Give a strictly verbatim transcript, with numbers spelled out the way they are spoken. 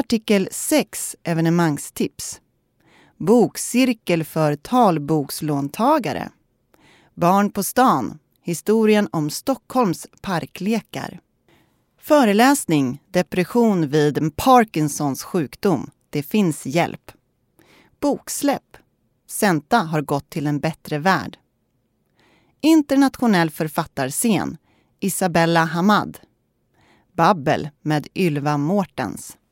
Artikel sex evenemangstips. Bokcirkel för talbokslåntagare. Barn på stan. Historien om Stockholms parklekar. Föreläsning. Depression vid Parkinsons sjukdom. Det finns hjälp. Boksläpp. Senta har gått till en bättre värld. Internationell författarscen. Isabella Hamad. Babbel med Ylva Mårtens.